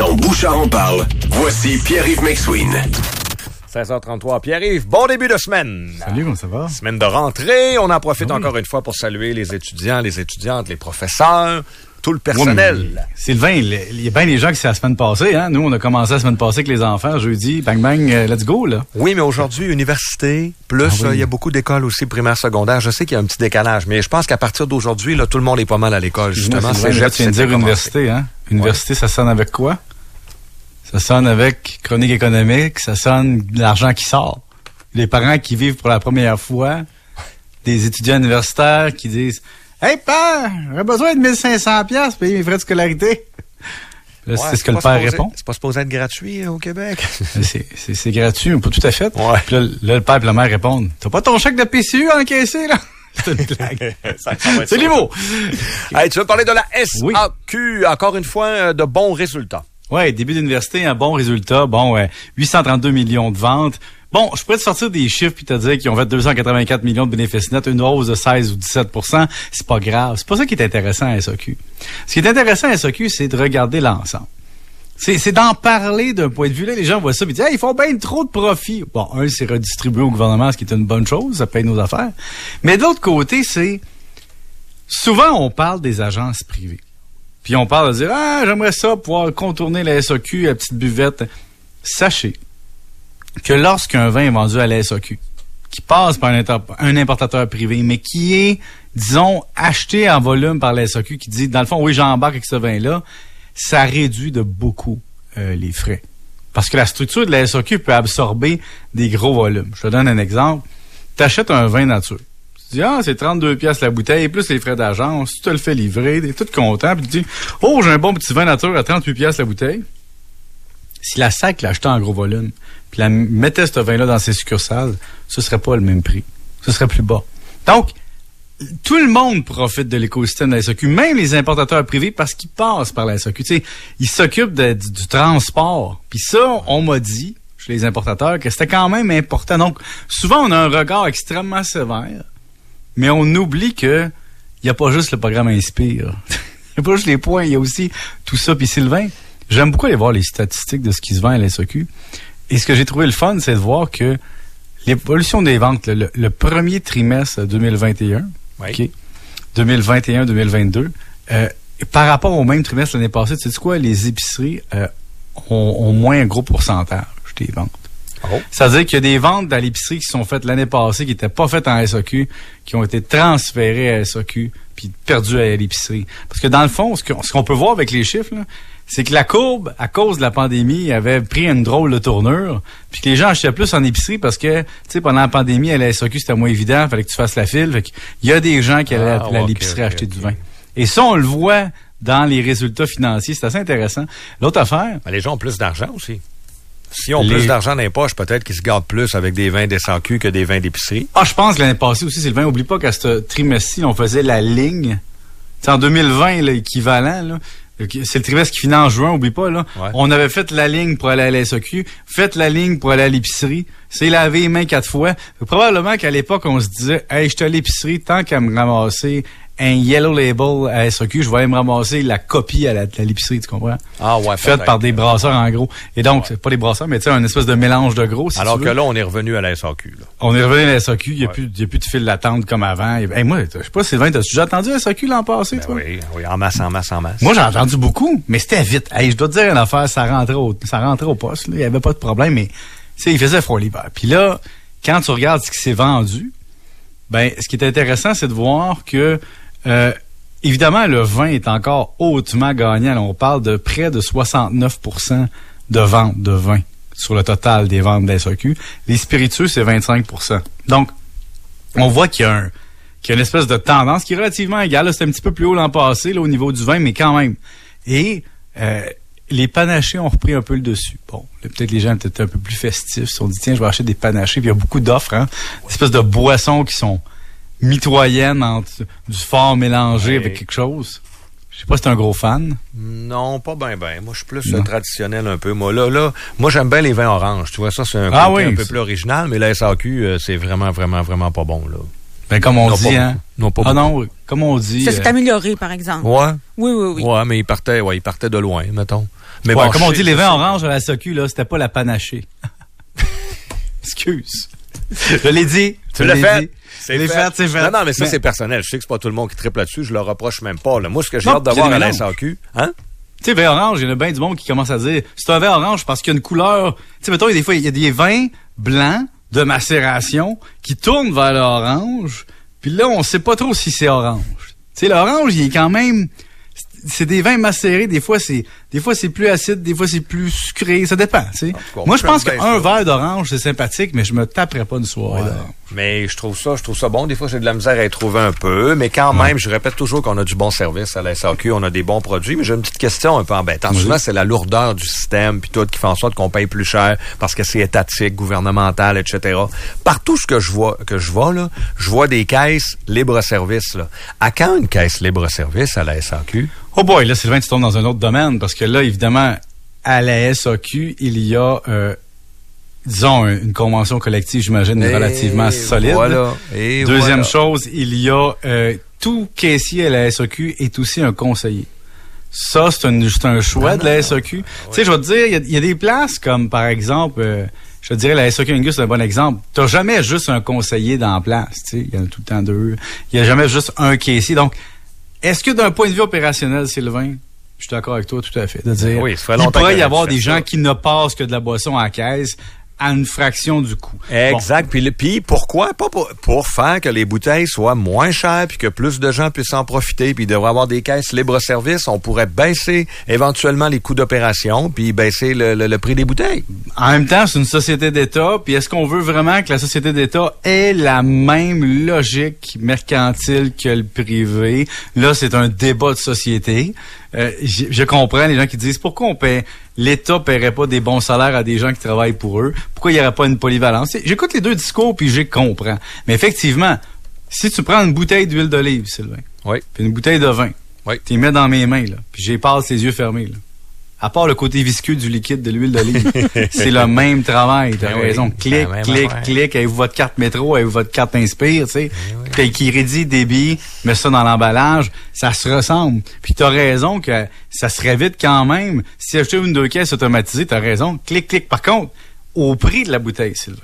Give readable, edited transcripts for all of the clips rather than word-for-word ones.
Dans Bouchard en parle, voici Pierre-Yves McSween. 16h33, Pierre-Yves, bon début de semaine. Salut, comment ça va? Semaine de rentrée, on en profite encore une fois pour saluer les étudiants, les étudiantes, les professeurs, tout le personnel. Oui, Sylvain, il y a bien des gens qui c'est la semaine passée, hein? Nous, on a commencé la semaine passée avec les enfants, jeudi, bang bang, let's go, là. Oui, mais aujourd'hui, université, plus il y a beaucoup d'écoles aussi primaires, secondaires. Je sais qu'il y a un petit décalage, mais je pense qu'à partir d'aujourd'hui, là, tout le monde est pas mal à l'école, justement. Tu viens de dire université, hein? Université, ça sonne avec quoi? Ça sonne avec chronique économique, ça sonne l'argent qui sort. Les parents qui vivent pour la première fois, des étudiants universitaires qui disent « Hey, père, j'aurais besoin de 1500$ pour payer mes frais de scolarité. » Là, c'est ce que le père répond. C'est pas supposé être gratuit au Québec. C'est gratuit, mais pas tout à fait. Ouais. Puis là, le père et la mère répondent « T'as pas ton chèque de PCU à encaisser, là? » C'est une blague. C'est les mots. Hey, tu veux parler de la SAQ, oui. Encore une fois, de bons résultats. Oui, début d'université, un bon résultat. Bon, 832 millions de ventes. Bon, je pourrais te sortir des chiffres puis te dire qu'ils ont fait 284 millions de bénéfices nets, une hausse de 16 ou 17%. C'est pas grave. C'est pas ça qui est intéressant à SAQ. Ce qui est intéressant à SAQ, c'est de regarder l'ensemble. C'est d'en parler d'un point de vue. Là, les gens voient ça et disent « Hey, ils font bien trop de profits. » Bon, c'est redistribué au gouvernement, ce qui est une bonne chose. Ça paye nos affaires. Mais de l'autre côté, c'est... Souvent, on parle des agences privées. Puis on parle de dire « Ah, j'aimerais ça pouvoir contourner la SAQ, la petite buvette. » Sachez que lorsqu'un vin est vendu à la SAQ, qui passe par un importateur privé, mais qui est, disons, acheté en volume par la SAQ, qui dit, dans le fond, oui, j'embarque avec ce vin-là, ça réduit de beaucoup les frais. Parce que la structure de la SAQ peut absorber des gros volumes. Je te donne un exemple. Tu achètes un vin nature. Tu dis, c'est 32$ la bouteille, plus les frais d'agence. Tu te le fais livrer, t'es tout content, puis tu dis, oh, j'ai un bon petit vin nature à 38$ la bouteille. Si la SAQ l'achetait en gros volume, puis la mettait ce vin-là dans ses succursales, ce serait pas le même prix. Ce serait plus bas. Donc, tout le monde profite de l'écosystème de la SAQ, même les importateurs privés, parce qu'ils passent par la SAQ. Tu sais, ils s'occupent du transport. Puis ça, on m'a dit, chez les importateurs, que c'était quand même important. Donc, souvent, on a un regard extrêmement sévère, mais on oublie que il n'y a pas juste le programme Inspire. Il n'y a pas juste les points, il y a aussi tout ça. Puis Sylvain, j'aime beaucoup aller voir les statistiques de ce qui se vend à la SAQ. Et ce que j'ai trouvé le fun, c'est de voir que l'évolution des ventes, le premier trimestre 2021, oui. 2021-2022, par rapport au même trimestre l'année passée, tu sais quoi, les épiceries ont moins un gros pourcentage des ventes. Oh. C'est-à-dire qu'il y a des ventes à l'épicerie qui sont faites l'année passée, qui n'étaient pas faites en SAQ, qui ont été transférées à SAQ, puis perdues à l'épicerie. Parce que dans le fond, ce qu'on peut voir avec les chiffres, là, c'est que la courbe, à cause de la pandémie, avait pris une drôle de tournure, puis que les gens achetaient plus en épicerie parce que, tu sais, pendant la pandémie, à la SAQ, c'était moins évident, fallait que tu fasses la file. Fait qu'il y a des gens qui allaient à l'épicerie acheter du vin. Et ça, on le voit dans les résultats financiers. C'est assez intéressant. L'autre affaire... Mais les gens ont plus d'argent aussi. S'ils ont plus d'argent dans les poches, peut-être qu'ils se gardent plus avec des vins d'SAQ que des vins d'épicerie. Ah, je pense que l'année passée aussi, Sylvain, oublie pas qu'à ce trimestre-ci, on faisait la ligne. T'sais, en 2020, l'équivalent, là, c'est le trimestre qui finit en juin, oublie pas, là. Ouais. On avait fait la ligne pour aller à la SAQ, fait la ligne pour aller à l'épicerie, c'est laver les mains 4 fois. Probablement qu'à l'époque, on se disait, hey, je suis à l'épicerie, tant qu'à me ramasser un yellow label à SAQ, je vais aller me ramasser la copie à l'épicerie, tu comprends? Ah ouais, faite par des brasseurs en gros. Et donc, c'est pas des brasseurs, mais tu sais, un espèce de mélange de gros, si alors tu veux. que là, on est revenu à la SAQ, là. On est revenu à la SAQ, il y a plus de file d'attente comme avant. Hey, moi, je sais pas, Sylvain, t'as-tu déjà entendu la SAQ l'an passé, toi? Oui, en masse. Moi, j'ai entendu beaucoup, mais c'était vite. Hey, je dois te dire une affaire, ça rentrait au poste, là. Il y avait pas de problème, mais, tu sais, il faisait froid l'hiver. Puis là, quand tu regardes ce qui s'est vendu, ben, ce qui est intéressant, c'est de voir que, évidemment, le vin est encore hautement gagnant. Là, on parle de près de 69% de vente de vin sur le total des ventes de la SAQ. Les spiritueux, c'est 25%. Donc, on voit qu'il y a une espèce de tendance qui est relativement égale. Là, c'était un petit peu plus haut l'an passé là, au niveau du vin, mais quand même. Et les panachés ont repris un peu le dessus. Bon, là, peut-être les gens étaient un peu plus festifs. Ils se sont dit, tiens, je vais acheter des panachés. Puis il y a beaucoup d'offres, hein? Des espèces de boissons qui sont mitoyenne entre du fort mélangé avec quelque chose. Je sais pas si t'es un gros fan. Non, pas ben. Moi, je suis plus traditionnel un peu. Moi, moi, j'aime bien les vins oranges. Tu vois, ça, c'est un côté un peu plus original, mais la SAQ, c'est vraiment, vraiment, vraiment pas bon, là. Ben, comme on dit, hein. Non, pas beaucoup. Non, comme on dit. Ça s'est amélioré, par exemple. Ouais. Oui. Ouais, mais il partait de loin, mettons. Mais ouais, bon, comme on dit, les vins oranges à la SAQ, là, c'était pas la panachée. Excuse. Je l'ai dit. Tu l'as fait. C'est fait. Non, mais ça, c'est personnel. Je sais que c'est pas tout le monde qui triple là-dessus. Je le reproche même pas, là. Moi, ce que j'ai hâte de voir à la SAQ, hein? Tu sais, vin orange, il y en a bien du monde qui commence à dire, c'est un vin orange parce qu'il y a une couleur. Tu sais, mettons, des fois, il y a des vins blancs de macération qui tournent vers l'orange. Puis là, on sait pas trop si c'est orange. Tu sais, l'orange, il est quand même... C'est des vins macérés, des fois c'est plus acide, des fois c'est plus sucré, ça dépend, tu sais. Moi je pense qu'un verre d'orange c'est sympathique, mais je me taperais pas une soirée. Mais je trouve ça bon, des fois j'ai de la misère à y trouver un peu, mais quand même, je répète toujours qu'on a du bon service à la SAQ, on a des bons produits, mais j'ai une petite question un peu embêtante. Souvent c'est la lourdeur du système puis tout qui fait en sorte qu'on paye plus cher parce que c'est étatique, gouvernemental, etc. Partout ce que je vois là, je vois des caisses libre-service là. À quand une caisse libre-service à la SAQ? Oh boy, là, Sylvain, tu tombes dans un autre domaine, parce que là, évidemment, à la SAQ, il y a, disons, une convention collective, j'imagine, relativement solide. Deuxième chose, il y a, tout caissier à la SAQ est aussi un conseiller. Ça, c'est un choix de la SAQ. Tu sais, je vais te dire, il y a des places comme, par exemple, je te dirais, la SAQ Angus, c'est un bon exemple. T'as jamais juste un conseiller dans la place, tu sais. Il y en a tout le temps deux. Il y a jamais juste un caissier. Donc, est-ce que d'un point de vue opérationnel, Sylvain, je suis d'accord avec toi tout à fait, de dire, oui, ça fait longtemps il pourrait y avoir des gens qui ne passent que de la boisson à la caisse à une fraction du coût. Exact. Bon. Puis pourquoi? Pas pour faire que les bouteilles soient moins chères puis que plus de gens puissent en profiter puis il devrait avoir des caisses libre-service. On pourrait baisser éventuellement les coûts d'opération puis baisser le prix des bouteilles. En même temps, c'est une société d'État puis est-ce qu'on veut vraiment que la société d'État ait la même logique mercantile que le privé? Là, c'est un débat de société. Je comprends les gens qui disent pourquoi l'État paierait pas des bons salaires à des gens qui travaillent pour eux? Pourquoi il n'y aurait pas une polyvalence? J'écoute les deux discours puis je comprends. Mais effectivement, si tu prends une bouteille d'huile d'olive, Sylvain, puis une bouteille de vin, tu les mets dans mes mains, là, puis j'ai passe les yeux fermés, là. À part le côté visqueux du liquide de l'huile d'olive, c'est le même travail. T'as raison. Clic. Avez-vous votre carte métro, avez-vous votre carte Inspire, tu sais. Qui rédit débit, met ça dans l'emballage, ça se ressemble. Puis t'as raison que ça serait vite quand même. Si achetais une 2 caisses automatisées, t'as raison. Clic. Par contre, au prix de la bouteille, Sylvain,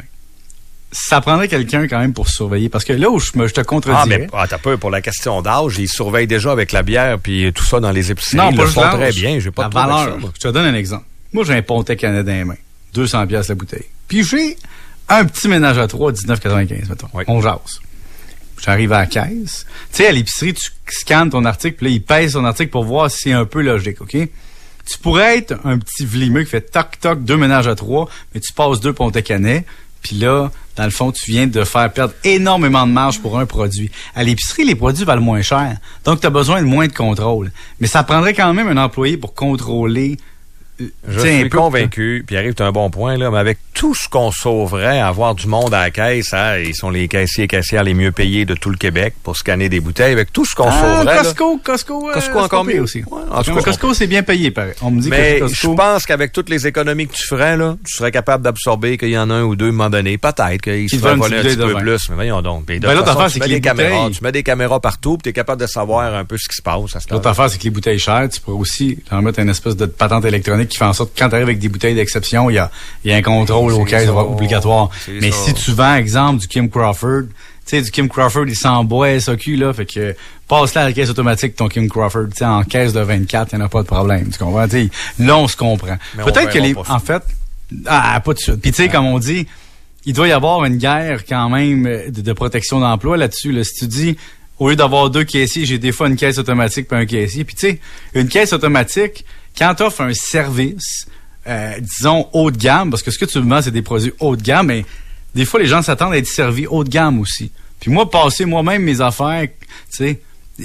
ça prendrait quelqu'un quand même pour surveiller. Parce que là où je te contredirais... t'as peur pour la question d'âge, ils surveillent déjà avec la bière puis tout ça dans les épiceries. Non, ils le font très bien. J'ai pas de valeur. Je te donne un exemple. Moi, j'ai un Pontet Canet dans les mains. 200$ la bouteille. Puis j'ai un petit ménage à 3 à 19,95, mettons. On jase. J'arrive à la caisse. Tu sais, à l'épicerie, tu scannes ton article, puis là, il pèse ton article pour voir si c'est un peu logique, OK? Tu pourrais être un petit vlimeux qui fait toc-toc, 2 ménages à 3, mais tu passes 2 Pontet Canet, puis là, dans le fond, tu viens de faire perdre énormément de marge pour un produit. À l'épicerie, les produits valent moins cher. Donc, tu as besoin de moins de contrôle. Mais ça prendrait quand même un employé pour contrôler. Je suis convaincu, puis arrive un bon point, là, mais avec tout ce qu'on sauverait à avoir du monde à la caisse, hein, ils sont les caissiers et caissières les mieux payés de tout le Québec pour scanner des bouteilles, avec tout ce qu'on sauverait. Costco encore mieux aussi. Ouais, en tout cas, Costco, c'est bien payé, pareil. On me dit mais que Costco... je pense qu'avec toutes les économies que tu ferais, là, tu serais capable d'absorber qu'il y en a un ou deux à un moment donné. Peut-être qu'ils se feraient voler un petit peu plus, mais voyons donc. Puis, l'autre affaire, c'est que les bouteilles... Tu mets des caméras partout, puis tu es capable de savoir un peu ce qui se passe. L'autre affaire, c'est que les bouteilles chères, tu pourrais aussi leur mettre une espèce de patente électronique qui fait en sorte que quand tu arrives avec des bouteilles d'exception, il y a un contrôle aux caisses obligatoire. Mais si tu vends, exemple, du Kim Crawford, tu sais, du Kim Crawford, il s'emboît SAQ, là, fait que passe-là à la caisse automatique ton Kim Crawford, tu sais, en caisse de 24, il n'y en a pas de problème, tu comprends? T'sais, là, on se comprend. Mais peut-être que en fait, pas de suite. Puis tu sais, comme on dit, il doit y avoir une guerre quand même de protection d'emploi là-dessus, là. Si tu dis, au lieu d'avoir 2 caissiers, j'ai des fois une caisse automatique puis un caissier. Puis tu sais, une caisse automatique, quand tu offres un service, disons, haut de gamme, parce que ce que tu me vends, c'est des produits haut de gamme, mais des fois, les gens s'attendent à être servis haut de gamme aussi. Puis moi, passer moi-même mes affaires, tu sais,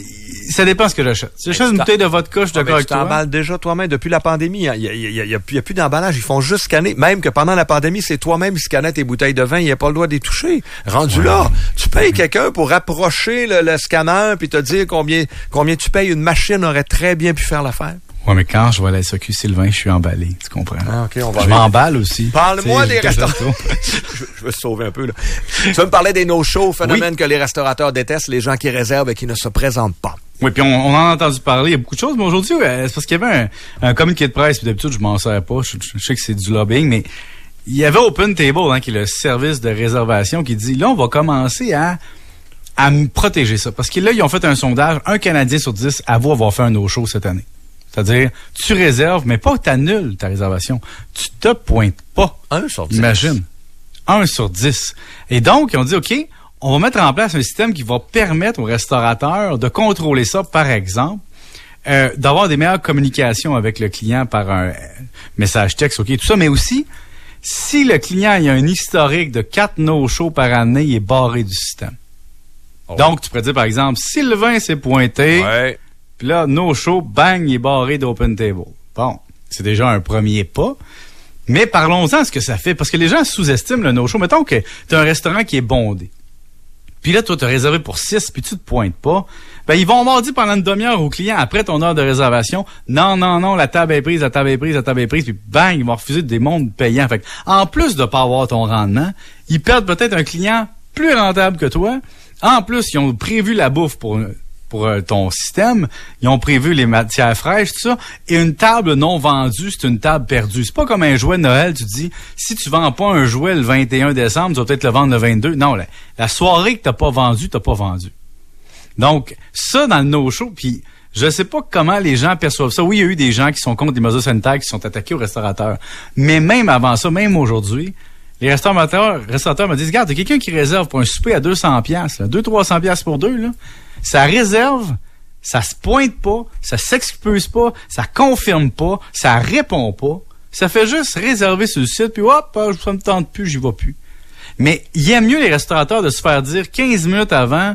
ça dépend ce que j'achète. Si j'achète une bouteille de vodka, je suis d'accord avec toi. Tu t'emballes déjà toi-même depuis la pandémie. Il y a plus d'emballage. Ils font juste scanner. Même que pendant la pandémie, c'est toi-même qui scannais tes bouteilles de vin. Il n'y a pas le droit de les toucher. Rendu là, tu payes quelqu'un pour approcher le scanner puis te dire combien tu payes. Une machine aurait très bien pu faire l'affaire. Ouais, mais quand je vais à la SAQ, Sylvain, je suis emballé. Tu comprends? Ah, OK, on va je m'emballe aussi. Parle-moi des restaurants. Je veux se sauver un peu, là. Tu veux me parler des no-shows, phénomène que les restaurateurs détestent, les gens qui réservent et qui ne se présentent pas. Oui, puis on en a entendu parler, il y a beaucoup de choses, mais aujourd'hui, c'est parce qu'il y avait un communiqué de presse, puis d'habitude, je m'en sers pas, je sais que c'est du lobbying, mais il y avait Open Table, qui est le service de réservation, qui dit, là, on va commencer à me protéger ça. Parce que là, ils ont fait un sondage, un Canadien sur 10 avoue avoir fait un no-show cette année. C'est-à-dire, tu réserves, mais pas que tu annules ta réservation. Tu te pointes pas. 1 sur 10. Imagine. 1 sur 10. Et donc, ils ont dit, OK, on va mettre en place un système qui va permettre aux restaurateurs de contrôler ça, par exemple, d'avoir des meilleures communications avec le client par un message texte, OK, tout ça, mais aussi, si le client il a un historique de 4 no-shows par année, il est barré du système. Oh. Donc, tu pourrais dire, par exemple, Sylvain s'est pointé, puis là, no-show, bang, il est barré d'Open Table. Bon, c'est déjà un premier pas. Mais parlons-en de ce que ça fait, parce que les gens sous-estiment le no-show. Mettons que tu as un restaurant qui est bondé. Puis là, toi, tu as réservé pour 6, puis tu te pointes pas. Ben, ils vont avoir dit pendant une demi-heure au client, après ton heure de réservation, non, la table est prise, puis bang, ils vont refuser des mondes payants. Fait que, en plus de pas avoir ton rendement, ils perdent peut-être un client plus rentable que toi. En plus, ils ont prévu la bouffe pour ton système, ils ont prévu les matières fraîches, tout ça, et une table non vendue, c'est une table perdue. C'est pas comme un jouet de Noël, tu te dis, si tu vends pas un jouet le 21 décembre, tu vas peut-être le vendre le 22. Non, la soirée que t'as pas vendu. Donc, ça, dans le no-show, puis je sais pas comment les gens perçoivent ça. Oui, il y a eu des gens qui sont contre les mesures sanitaires, qui sont attaqués aux restaurateurs. Mais même avant ça, même aujourd'hui, les restaurateurs me disent, regarde, il y a quelqu'un qui réserve pour un souper à 200$, 200-300$ pour deux, là. Ça réserve, ça se pointe pas, ça s'expulse pas, ça confirme pas, ça répond pas. Ça fait juste réserver sur le site, puis hop, ça me tente plus, j'y vais plus. Mais il aime mieux les restaurateurs de se faire dire 15 minutes avant,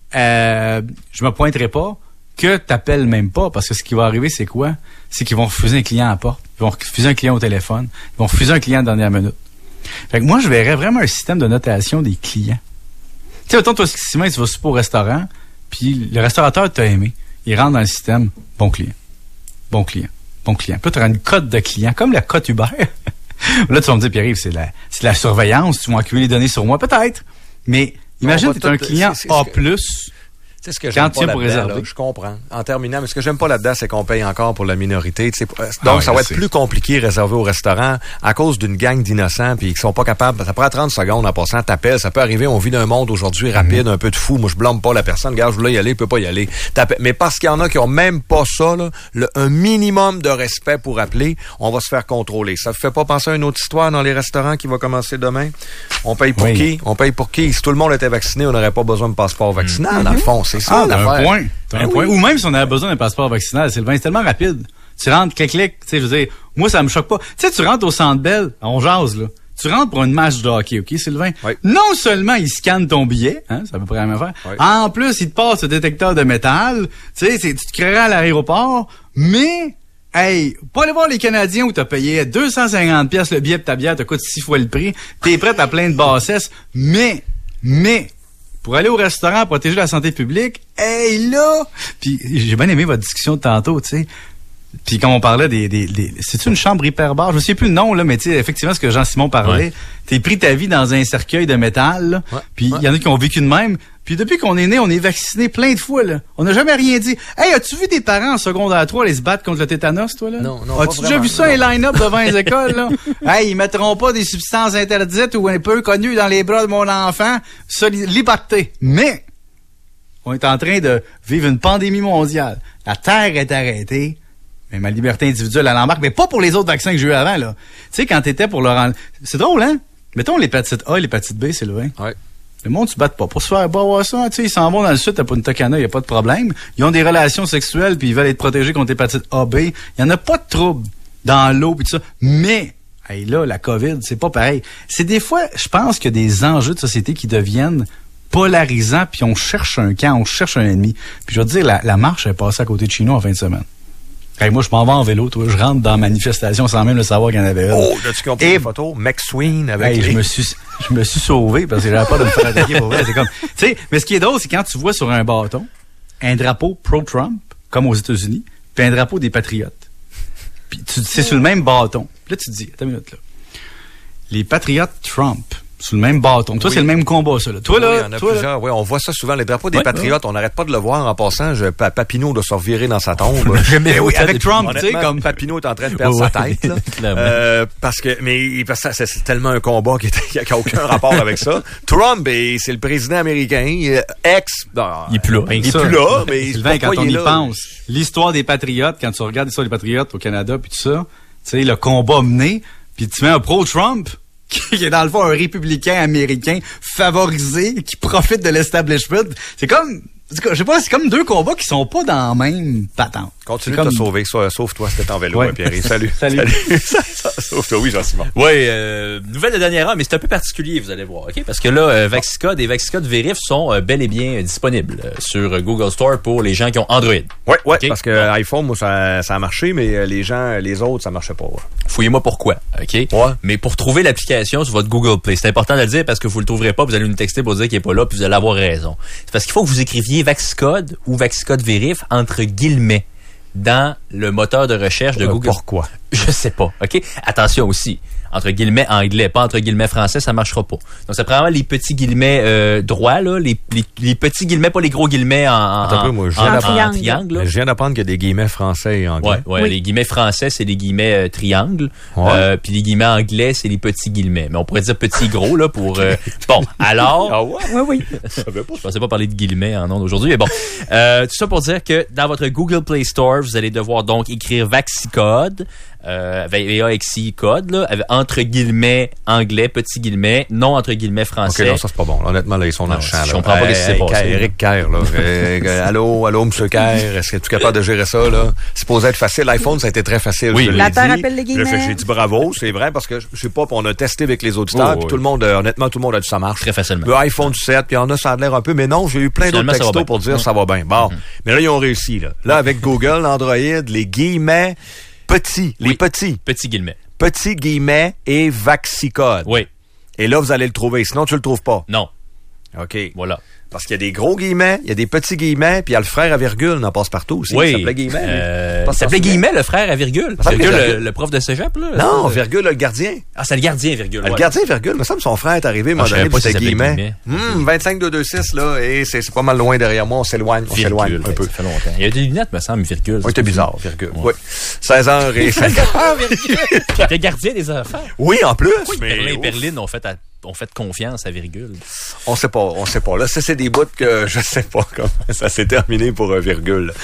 je me pointerai pas, que t'appelles même pas, parce que ce qui va arriver, c'est quoi? C'est qu'ils vont refuser un client à la porte, ils vont refuser un client au téléphone, ils vont refuser un client à la dernière minute. Fait que moi, je verrais vraiment un système de notation des clients. Tu sais, autant toi, Simon, tu vas super au restaurant, puis le restaurateur t'a aimé. Il rentre dans le système. Bon client. Puis là, tu auras une cote de client, comme la cote Uber. Là, tu vas me dire, Pierre-Yves, c'est la surveillance. Tu vas accumuler les données sur moi, peut-être. Mais imagine que tu es un client A+. C'est ce que j'aime pas là-dedans, là, je comprends. En terminant, mais ce que j'aime pas là-dedans, c'est qu'on paye encore pour la minorité. Donc, ça va être plus compliqué réservé au restaurant à cause d'une gang d'innocents puis qui sont pas capables. Ça prend 30 secondes en passant, t'appelles. Ça peut arriver, on vit d'un monde aujourd'hui rapide, un peu de fou. Moi, je blâme pas la personne. Regarde, je voulais y aller, il peut pas y aller. Mais parce qu'il y en a qui ont même pas ça, là, un minimum de respect pour appeler, on va se faire contrôler. Ça vous fait pas penser à une autre histoire dans les restaurants qui va commencer demain? On paye pour qui? On paye pour qui? Si tout le monde était vacciné, on n'aurait pas besoin de passeport vaccinal, dans le fond. C'est ça, l'affaire. T'as un point. Ou même si on avait besoin d'un passeport vaccinal, Sylvain, c'est tellement rapide. Tu rentres, clic, tu sais, je veux dire, moi, ça me choque pas. Tu sais, tu rentres au Centre Bell, on jase, là. Tu rentres pour une match de hockey, OK, Sylvain? Oui. Non seulement il scanne ton billet, hein, c'est à peu près la même affaire. Oui. En plus, il te passe le détecteur de métal. Tu sais, tu te créeras à l'aéroport, mais, hey, pas aller voir les Canadiens où t'as payé 250$ le billet de ta bière, te coûte 6 fois le prix. T'es prêt à plein de bassesses, mais, pour aller au restaurant, protéger la santé publique, hey là! Puis j'ai bien aimé votre discussion de tantôt, tu sais. Puis quand on parlait c'est-tu une chambre hyperbare? Je ne sais plus le nom, là, mais tu sais, effectivement, ce que Jean-Simon parlait, t'es pris ta vie dans un cercueil de métal, là. Ouais. Puis il y en a qui ont vécu de même. Puis depuis qu'on est né, on est vacciné plein de fois, là. On n'a jamais rien dit. Hey, as-tu vu tes parents en secondaire 3 aller se battre contre le tétanos, toi, là? Non. As-tu déjà vu ça, un line-up devant les écoles, là? Hey, ils mettront pas des substances interdites ou un peu connues dans les bras de mon enfant. Ça, liberté. Mais, on est en train de vivre une pandémie mondiale. La Terre est arrêtée. Mais ma liberté individuelle, elle embarque. Mais pas pour les autres vaccins que j'ai eu avant, là. Tu sais, quand t'étais pour le rendre... C'est drôle, hein? Mettons l'hépatite A et l'hépatite B, Sylvain. Ouais. Le monde se bat pas pour se faire boire ça. Tu sais, ils s'en vont dans le sud à Punta Cana, il n'y a pas de problème. Ils ont des relations sexuelles puis ils veulent être protégés contre l'hépatite A, B. Il n'y en a pas de trouble dans l'eau puis tout ça. Mais, hey, là, la COVID, c'est pas pareil. C'est des fois, je pense qu'il y a des enjeux de société qui deviennent polarisants puis on cherche un camp, on cherche un ennemi. Puis je veux dire, la marche est passée à côté de chez nous en fin de semaine. Hey, moi, je m'en vais en vélo, toi. Je rentre dans la manifestation sans même le savoir qu'il y en avait une. Oh, as-tu compris les photos? McSween avec je me suis sauvé parce que j'avais peur de me faire attaquer pour vrai. C'est comme, tu sais, mais ce qui est drôle, c'est quand tu vois sur un bâton un drapeau pro-Trump, comme aux États-Unis, puis un drapeau des Patriotes. Puis c'est sur le même bâton. Puis là, tu te dis, attends une minute, là. Les patriotes Trump, sur le même bâton. Toi, c'est le même combat, ça, là. Toi, là. Oui, il y en a plusieurs. Oui, on voit ça souvent. Les drapeaux des Patriotes, on n'arrête pas de le voir en passant. Papineau doit se revirer dans sa tombe. Mais oui, avec Trump, tu sais, comme. Papineau est en train de perdre sa tête, là. Parce que c'est tellement un combat qui n'a aucun rapport avec ça. Trump, c'est le président américain, il est plus là. Il est plus là, mais Sylvain, quand on y pense, l'histoire des Patriotes, quand tu regardes l'histoire des Patriotes au Canada, puis tout ça, tu sais, le combat mené, puis tu mets un pro-Trump, qui est dans le fond un républicain américain favorisé, qui profite de l'establishment. C'est comme, je sais pas, c'est comme deux combats qui sont pas dans la même patente. Continue de te sauver. Sauve-toi, c'était en vélo, Pierre. Salut. Salut. Sauve-toi, oui, Jean-Simon. Oui, nouvelle de dernière heure, mais c'est un peu particulier, vous allez voir, OK? Parce que là, Vaxicode et Vaxicode Vérif sont bel et bien disponibles sur Google Store pour les gens qui ont Android. Oui, okay? Parce que iPhone, moi, ça a marché, mais les autres, ça marchait pas. Ouais. Fouillez-moi pourquoi, OK? Ouais. Mais pour trouver l'application sur votre Google Play, c'est important de le dire parce que vous le trouverez pas, vous allez nous texter pour dire qu'il est pas là, puis vous allez avoir raison. C'est parce qu'il faut que vous écriviez Vaxicode ou Vaxicode Vérif entre guillemets dans le moteur de recherche de Google. Pourquoi? Je sais pas, OK? Attention aussi, entre guillemets anglais, pas entre guillemets français, ça marchera pas. Donc, c'est vraiment les petits guillemets droits, là, les petits guillemets, pas les gros guillemets en triangle. Là. Je viens d'apprendre qu'il y a des guillemets français et anglais. Ouais, oui. Les guillemets français, c'est les guillemets triangles. Ouais. Puis les guillemets anglais, c'est les petits guillemets. Mais on pourrait dire petits gros, là, pour... Bon, alors... Ah ouais? Oui. Je pensais pas parler de guillemets en ondes aujourd'hui, mais bon. Tout ça pour dire que dans votre Google Play Store, vous allez devoir donc écrire Vaxicode, VAXI code, là, entre guillemets anglais, petit guillemets, non entre guillemets français. OK, non, ça c'est pas bon. Là, honnêtement, là, ils sont dans le champ. Je comprends pas ce qui s'est passé. Eric Kerr, là. Allô, monsieur Kerr, est-ce que tu es capable de gérer ça, là? C'est supposé être facile. L'iPhone, ça a été très facile. Oui, la Terre appelle les guillemets. J'ai dit bravo, c'est vrai, parce que, je sais pas, on a testé avec les auditeurs, puis tout le monde, honnêtement, tout le monde a dit ça marche. Très facilement. Le iPhone 7, puis il y en a, ça a l'air un peu, mais non, j'ai eu plein d'autres textos pour dire ça va bien. Bon. Mais là, ils ont réussi, là. Là, avec Google, Android, les guillemets, petits. Petits guillemets. Petits guillemets et Vaxicode. Oui. Et là, vous allez le trouver. Sinon, tu le trouves pas. Non. OK. Voilà. Parce qu'il y a des gros guillemets, il y a des petits guillemets, puis il y a le frère à virgule, n'en passe partout aussi. Oui. Il s'appelait Guillemet. Il s'appelait Guillemet, le frère à virgule. Virgule, le prof de cégep, là. Non, virgule, le gardien. Ah, c'est le gardien, virgule. Le gardien, virgule. Il me semble que son frère est arrivé, m'a donné, puis c'était Guillemet. 25-226, là, et c'est pas mal loin derrière moi, on s'éloigne un peu. Ça fait longtemps. Il y a des lunettes, me semble, virgule. Oui, c'était bizarre, virgule. Oui. 16h et 50. Virgule. Tu étais gardien des affaires. Oui, en plus. Perlin et Perline ont fait confiance à virgule. On sait pas. Là, c'est des bouts que je sais pas comment ça s'est terminé pour un virgule.